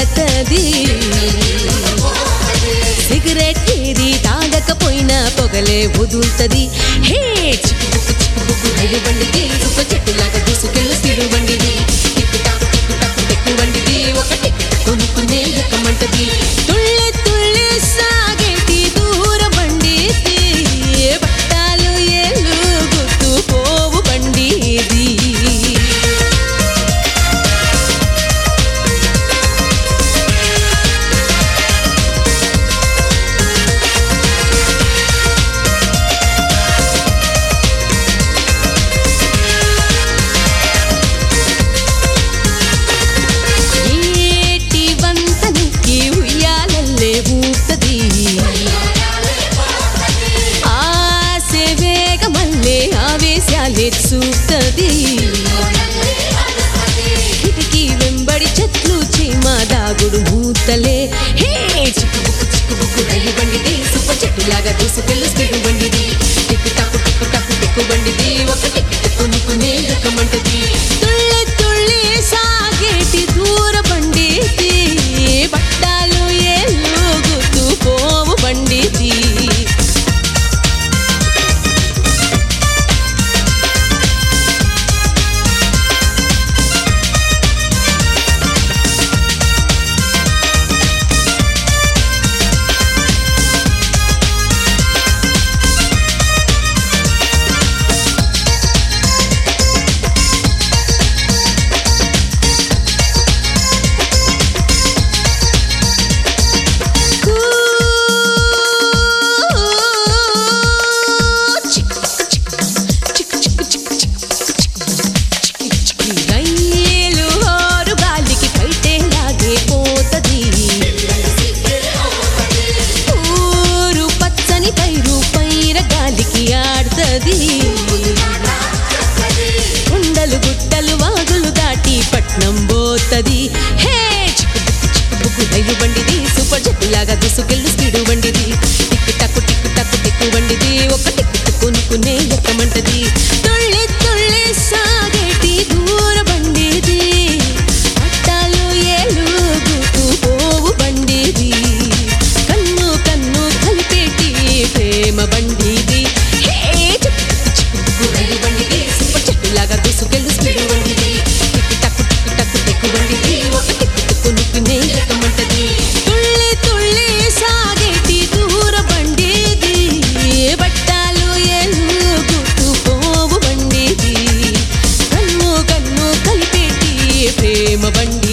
పడతది సిగరెట్ ఏది తాగకపోయినా పొగలే వదులుతది హే చిక్కుబుక్కు చిక్కుబుక్కు రైలు బండిది సూపర్ చెట్టులాగా దూసుకెళ్ళు స్పీడు బండిది టిక్కు టాకు టెక్కు బండిది ఒక టికెట్ కొనుక్కునే ఎక్కమంటది తుళ్ళి తుళ్ళి సాగేటి దూర బండిది పట్టాలు ఎలుగుతూ పోవు బండిది చూస్తది కిటికీ వెంబడి చెట్లు చీమ దాగుడు మూతలే హే చిక్కుబుక్కు చిక్కుబుక్కు రైలు బండిది సూపర్ చెట్టులాగా దూసుకెళ్ళు స్పీడు బండిది టిక్కు టాకు టెక్కు బండిది ఒక టికెట్ కొనుక్కునే ఎక్కమంటది తుళ్ళి తుళ్ళి సాగేటి దూర బండిది పట్టాలు ఎలుగుతూ పోవు బండిది కొండలు గుట్టలు వాగులు దాటి పట్నం పోతది హే చిక్కుబుక్కు చిక్కుబుక్కు రైలు బండిది సూపర్ జట్టులాగా దూసుకెళ్ళు స్పీడు బండిది టిక్కు టాకు టెక్కు బండిది ఒక టికెట్ కొనుక్కునే ఎక్కమంటది తుళ్ళి తుళ్ళి సాగేటి దూర బండిది పట్టాలు ఎలుగుతూ పోవు బండిది కన్ను కన్ను కలిపేటి ప్రేమ బండిది లాగా దూసుకెళ్ళు స్పీడు బండిది టిక్కు టాకు టెక్కు బండిది ఒక టికెట్ కొనుక్కునే ఎక్కమంటది తుళ్ళి తుళ్ళి సాగేటి దూర బండిది బట్టాలు ఎలుగుతూ పోవు బండిది కన్ను కన్ను కలిపేటి ప్రేమ బండి